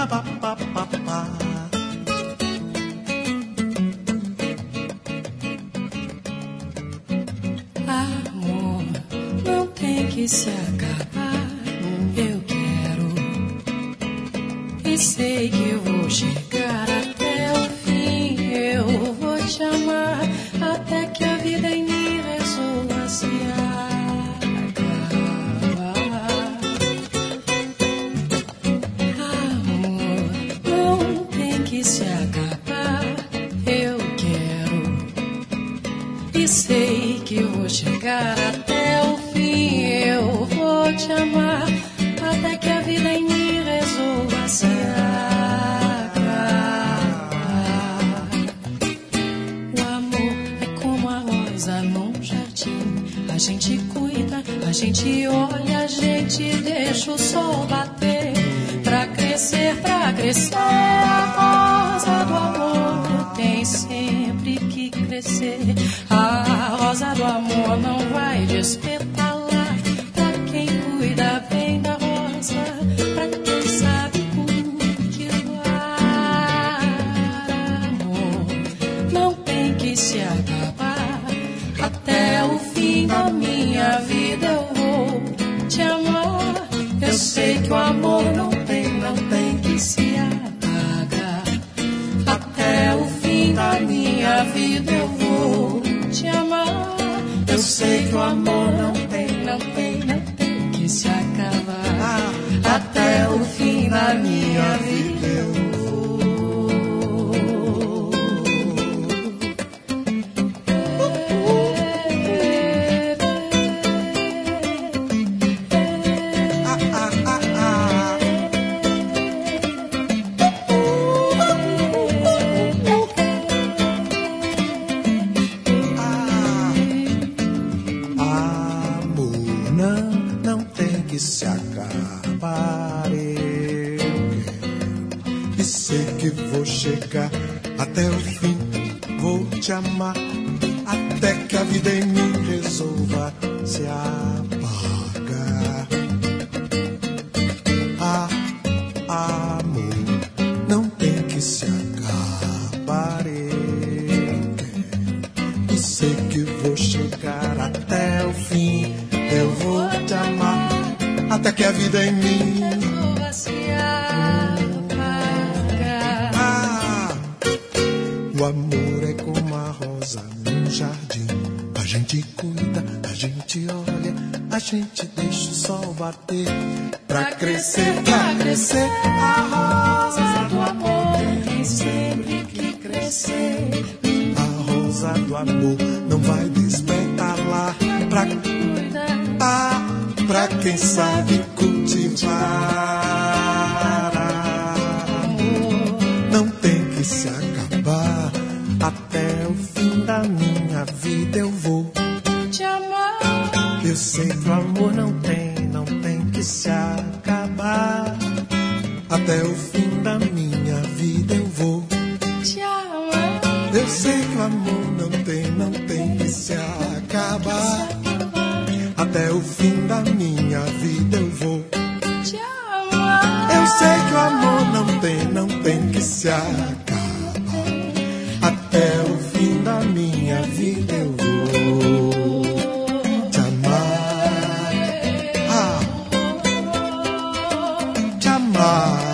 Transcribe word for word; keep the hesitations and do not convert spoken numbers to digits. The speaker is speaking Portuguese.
Amor não tem que se acabar. Eu quero e sei que eu vou chegar até o fim. Eu vou te amar até que a vida em mim resolva se acabar. Amor não tem que se acabar. Eu quero e sei que eu vou chegar até o fim. Eu vou te amar até que a vida em mim resolva se acabar. O amor é como a rosa num jardim. A gente cuida, a gente olha, a gente deixa o sol bater. Pra crescer, pra crescer, a rosa do amor tem sempre que crescer. A rosa do amor não vai despetalar. Pra quem cuida bem da rosa, pra quem sabe cultivar. Amor não tem que se acabar. Até o fim da minha vida eu vou te amar. Eu sei que o amor não tem, não tem que se apagar. Até o fim da minha vida eu vou te amar. Eu sei que o amor não tem, não tem, não tem que se acabar. Até o fim da minha vida eu vou. Se acabar, eu quero e sei que vou chegar até o fim. Vou te amar até que a vida em mim resolva se apagar. Ah, amor, não tem que se acabar, eu quero e sei que vou chegar até o fim. Eu vou te amar até que a vida em mim resolva se apagar. Ah, o amor é como a rosa num jardim. A gente cuida, a gente olha, a gente deixa o sol bater. Pra crescer, pra crescer, a rosa do amor tem sempre que crescer. A rosa do amor não vai despetalar. Pra cuidar, ah, pra quem sabe cultivar. Amor não tem que se acabar. Até o fim da minha vida eu vou te amar. Eu sei que o amor não tem, não tem que se acabar. Até o fim da minha vida eu vou te amar. Eu sei que o amor não tem, não tem que se acabar. Até o fim da minha vida eu vou te amar. Eu sei que o amor não tem, não tem que se acabar. Até o fim da minha vida eu vou te amar. Ah, te amar.